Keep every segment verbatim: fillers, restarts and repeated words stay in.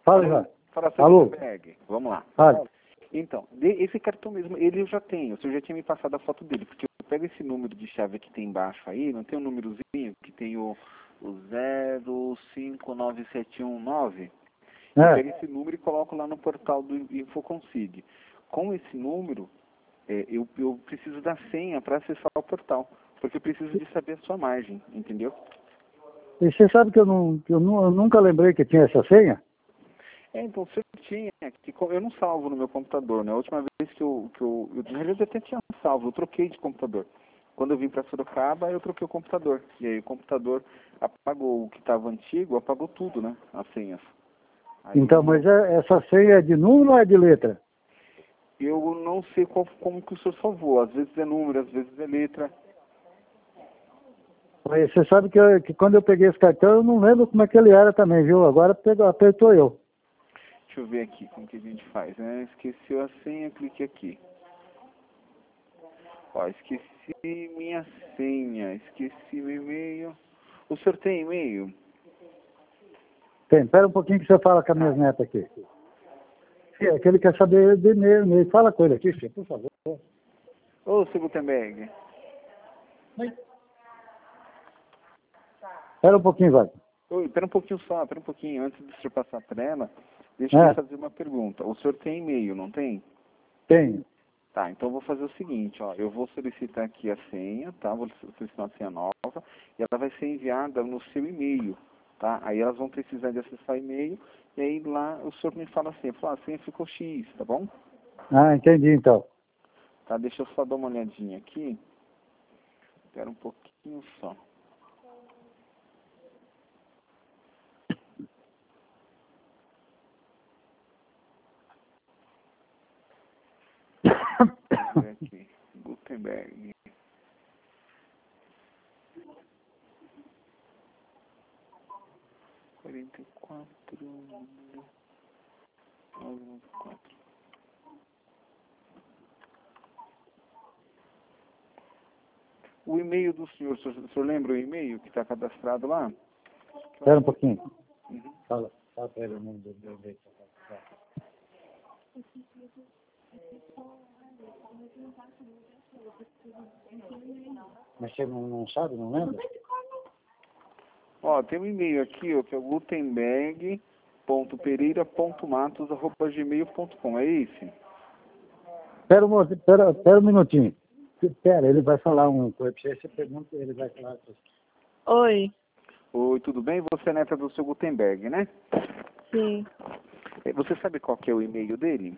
Fala, Ivan. Fala, seu Alô? Gutenberg. Vamos lá. Fala. Então, de- esse cartão mesmo, ele eu já tenho. O senhor já tinha me passado a foto dele, porque eu pego esse número de chave que tem embaixo aí, não tem um númerozinho que tem o, o zero cinco nove sete um nove? Eu É. pego esse número e coloco lá no portal do InfoConsig. Com esse número, é, eu, eu preciso da senha para acessar o portal, porque eu preciso de saber a sua margem, entendeu? E você sabe que eu, não, que eu, nu- eu nunca lembrei que tinha essa senha? É, então, se eu tinha, que co- eu não salvo no meu computador, né? A última vez que eu, que eu, eu na realidade eu até tinha salvo, eu troquei de computador. Quando eu vim para Sorocaba, eu troquei o computador. E aí o computador apagou o que estava antigo, apagou tudo, né? As senhas. Aí Então, mas é- essa senha é de número ou é de letra? eu não sei qual, como que o senhor salvou. Às vezes é número, às vezes é letra. Mas você sabe que, eu- que quando eu peguei esse cartão, eu não lembro como é que ele era também, viu? Agora pegou, apertou eu. Deixa eu ver aqui como que a gente faz, né? Esqueceu a senha, clique aqui. Ó, esqueci minha senha, esqueci meu e-mail. O senhor tem e-mail? Tem, espera um pouquinho que você fala com as minhas netas aqui. É que ele quer saber de e-mail, e-mail. Fala com ele aqui, filho, por favor. Ô, seu Gutenberg. Espera um pouquinho, vai. Oi, espera um pouquinho só, espera um pouquinho. Antes de o senhor passar para ela, deixa É. eu fazer uma pergunta. O senhor tem e-mail, não tem? Tem. Tá, então eu vou fazer o seguinte, ó. Eu vou solicitar aqui a senha, tá? Vou solicitar uma senha nova e ela vai ser enviada no seu e-mail, tá? Aí elas vão precisar de acessar o e-mail e aí lá o senhor me fala assim, fala, a senha ficou X, tá bom? Ah, entendi então. Tá, deixa eu só dar uma olhadinha aqui. Espera um pouquinho só. Vamos ver aqui. Gutenberg. quarenta e quatro, nove quatro. O e-mail do senhor, o senhor, o senhor lembra o e-mail que está cadastrado lá? Espera um pouquinho. Uhum. Fala. Fala para ele o nome do e-mail. Mas você não, não sabe, não lembra? Ó, tem um e-mail aqui, ó, que é o gutenberg ponto pereira ponto matos arroba gmail ponto com, é esse? Espera um, mo- espera, espera um minutinho. Espera, ele vai falar uma coisa para você, você pergunta ele vai falar. pra você. Oi, Oi, tudo bem? Você é neta do seu Gutenberg, né? sim. Eh, Você sabe qual que é o e-mail dele?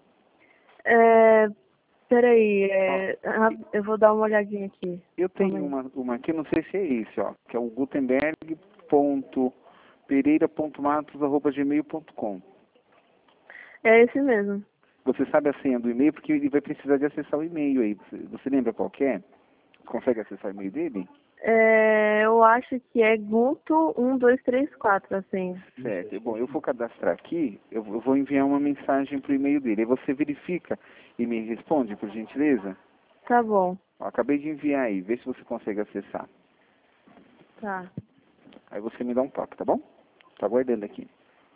É, peraí, é, ah, eu vou dar uma olhadinha aqui. Eu Calma tenho aí. uma, uma aqui, não sei se é esse, ó, que é o gutenberg ponto pereira ponto matos arroba gmail ponto com. É esse mesmo. Você sabe a senha do e-mail porque ele vai precisar de acessar o e-mail aí. Você, você lembra qual que é? Consegue acessar o e-mail dele? É, eu acho que é Gunto um dois três quatro, assim. Certo. Bom, eu vou cadastrar aqui, eu vou eu vou enviar uma mensagem para o e-mail dele. Aí você verifica e me responde, por gentileza? Tá bom, Ó, acabei de enviar aí, vê se você consegue acessar. tá. Aí você me dá um toque, tá bom? Tô aguardando aqui.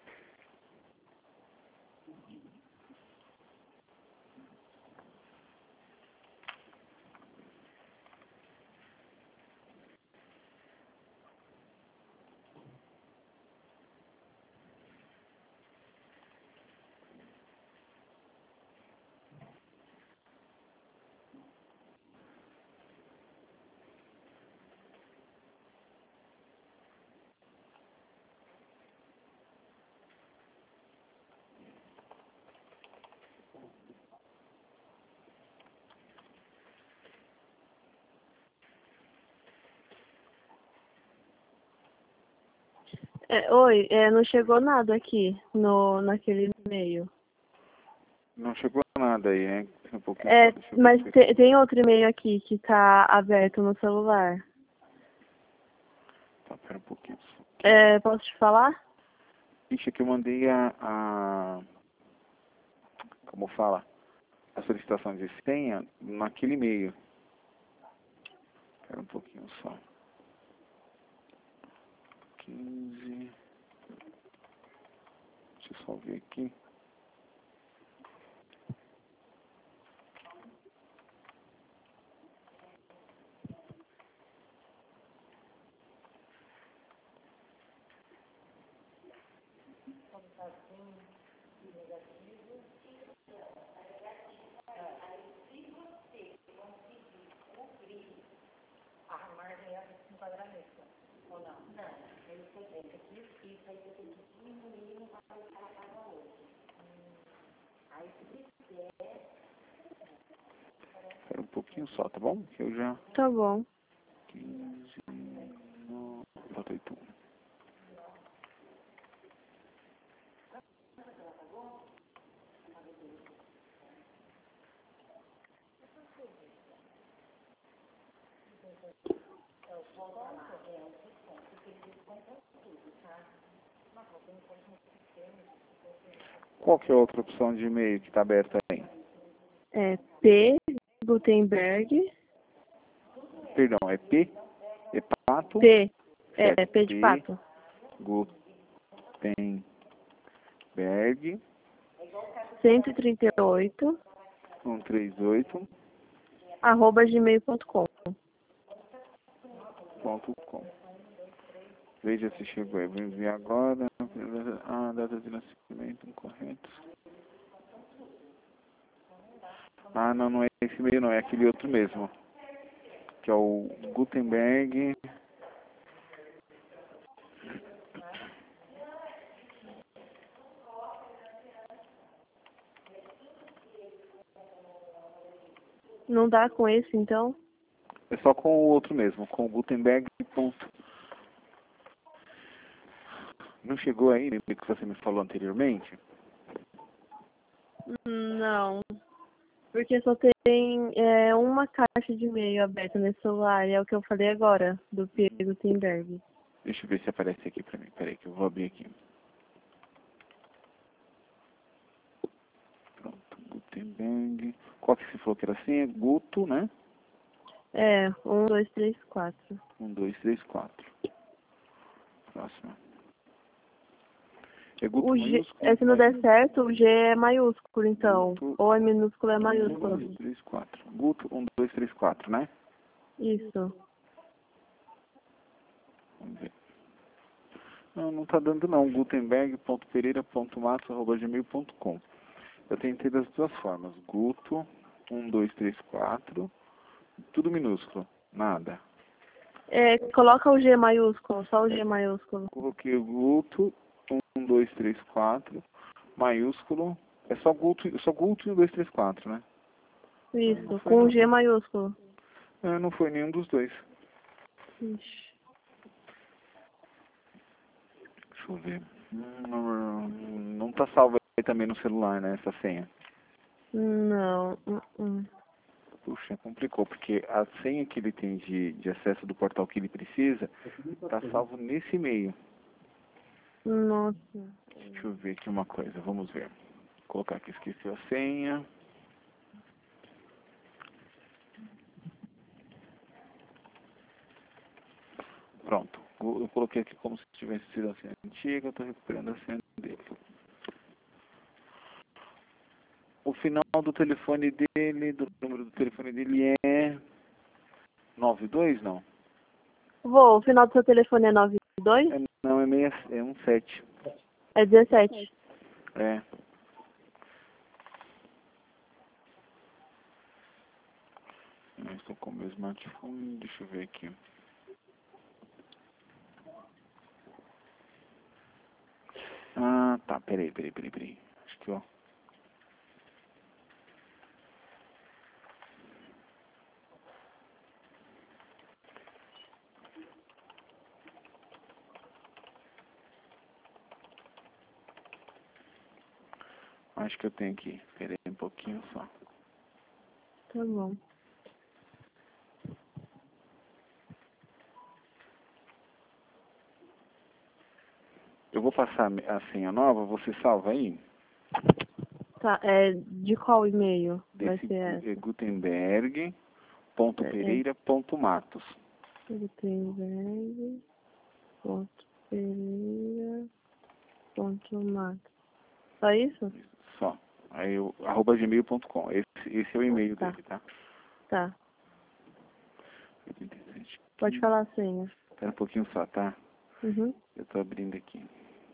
É, oi, é, não chegou nada aqui no, naquele e-mail. Não chegou nada aí, né? Um pouquinho É, só, deixa eu mas ver. te- tem outro e-mail aqui que tá aberto no celular. Tá, pera um pouquinho só. É, posso te falar? Ixi, que eu mandei a, a... Como fala? A solicitação de senha naquele e-mail. Espera um pouquinho só. quinze. Deixa eu só ver aqui. Espera um pouquinho só, tá bom? Que eu já... Tá bom. quinze, nove, oito. Qual que é a outra opção de e-mail que está aberta aí? É P. Gutenberg. Perdão, é P? É pato? P. É, Certo. P de pato. Gutenberg cento e trinta e oito. cento e trinta e oito Arroba gmail ponto com. ponto com. Veja se chegou. Eu vou enviar agora. Ah, data de nascimento incorreto. Ah, não, não é esse e-mail, não. É aquele outro mesmo. Que é o Gutenberg. Não dá com esse, então? É só com o outro mesmo. Com o Gutenberg. Ponto. Não chegou aí, no que você me falou anteriormente? Não. Porque só tem é, uma caixa de e-mail aberta nesse celular. E é o que eu falei agora, do P. Gutenberg. Deixa eu ver se aparece aqui pra mim. Peraí que eu vou abrir aqui. Pronto, Gutenberg. Qual que você falou que era assim? É Guto, né? É, um, dois, três, quatro. Um, dois, três, quatro. Próximo. É Guto O G, maiúsculo? é, se não der certo, o G é maiúsculo, então. Guto, Ou é minúsculo, é um, maiúsculo. dois, três, quatro. Guto, um, dois, três, quatro, né? Isso. Vamos ver. Não, não tá dando não. Gutenberg ponto pereira ponto matos arroba gmail ponto com. Eu tentei das duas formas. Guto, um, dois, três, quatro. Tudo minúsculo. Nada. É, coloca o G maiúsculo, só o G maiúsculo. Coloquei o Guto, um, dois, três, quatro. Maiúsculo. É só Guto, só Guto e um, dois, três, quatro, né? Isso, Não foi com o não. G maiúsculo. É, não foi nenhum dos dois. Ixi. Deixa eu ver. Hum, Não tá salvo aí também no celular, né, essa senha. Não. Uh -uh. Puxa, complicou, porque a senha que ele tem de, de acesso do portal que ele precisa tá salvo nesse e-mail. Nossa. Deixa eu ver aqui uma coisa, vamos ver. Vou colocar aqui, esqueci a senha. Pronto, eu coloquei aqui como se tivesse sido a senha antiga, eu tô recuperando a senha dele. O final do telefone dele, do número do telefone dele é nove dois, não? Vou, o final do seu telefone é noventa e dois? É, não, é, meia, é um sete. É dezessete. É. Eu estou com o meu smartphone, deixa eu ver aqui. Ah, tá, peraí, peraí, peraí, peraí. Acho que, ó. Acho que eu tenho aqui. Peraí um pouquinho só. Tá bom. Eu vou passar a senha nova, você salva aí? Tá, é, de qual e-mail vai Desse ser essa? é Gutenberg ponto pereira ponto matos. Gutenberg ponto pereira ponto matos. Só isso? Só. Aí eu, arroba gmail ponto com. Esse, esse é o e-mail Tá. dele, tá? Tá. Pode falar a senha. Espera um pouquinho só, tá? Uhum. Eu tô abrindo aqui.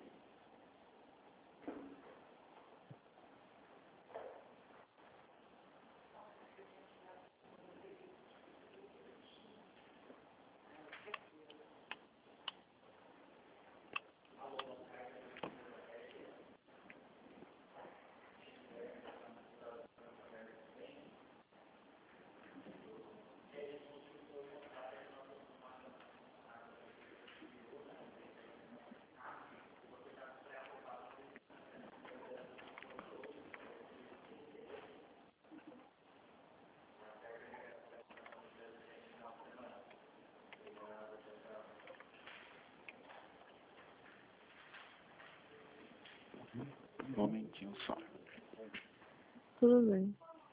Um momentinho só. Tudo bem.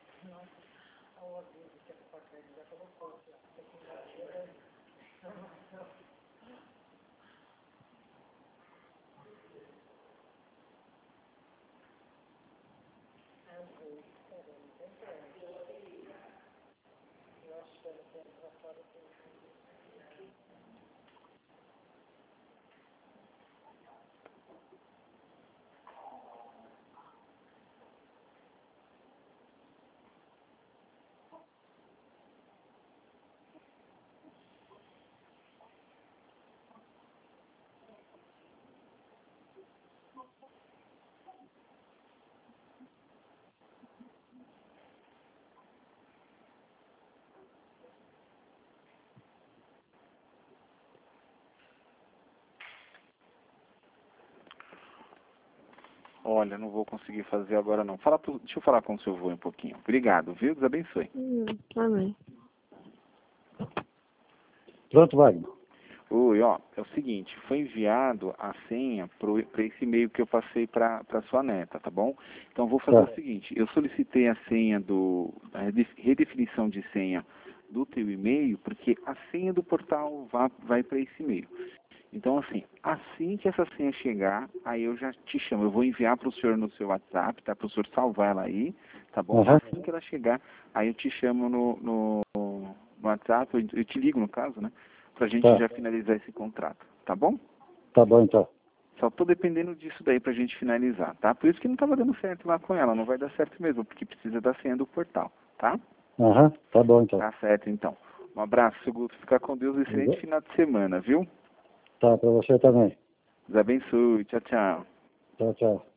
Olha, não vou conseguir fazer agora não. Fala pro, deixa eu falar com o seu avô um pouquinho. Obrigado, viu? Deus abençoe. Hum, amém. Pronto, Wagner. Oi, ó, é o seguinte, foi enviado a senha para esse e-mail que eu passei para sua neta, tá bom? Então vou fazer Tá. o seguinte, eu solicitei a senha do, a redefinição de senha do teu e-mail, porque a senha do portal vai, vai para esse e-mail. Então assim, assim que essa senha chegar, aí eu já te chamo, eu vou enviar para o senhor no seu WhatsApp, tá? Para o senhor salvar ela aí, tá bom? Uhum. Assim que ela chegar, aí eu te chamo no, no, no WhatsApp, eu, eu te ligo no caso, né? Pra gente Tá. já finalizar esse contrato, tá bom? Tá bom, então. Só tô dependendo disso daí pra gente finalizar, tá? Por isso que não tava dando certo lá com ela, não vai dar certo mesmo, porque precisa da senha do portal, tá? Aham, tá bom, então. Tá certo, então. Um abraço, Guto. Fica com Deus, excelente final de semana, viu? Tá, pra você também. Deus abençoe. Tchau, tchau. Tchau, tchau.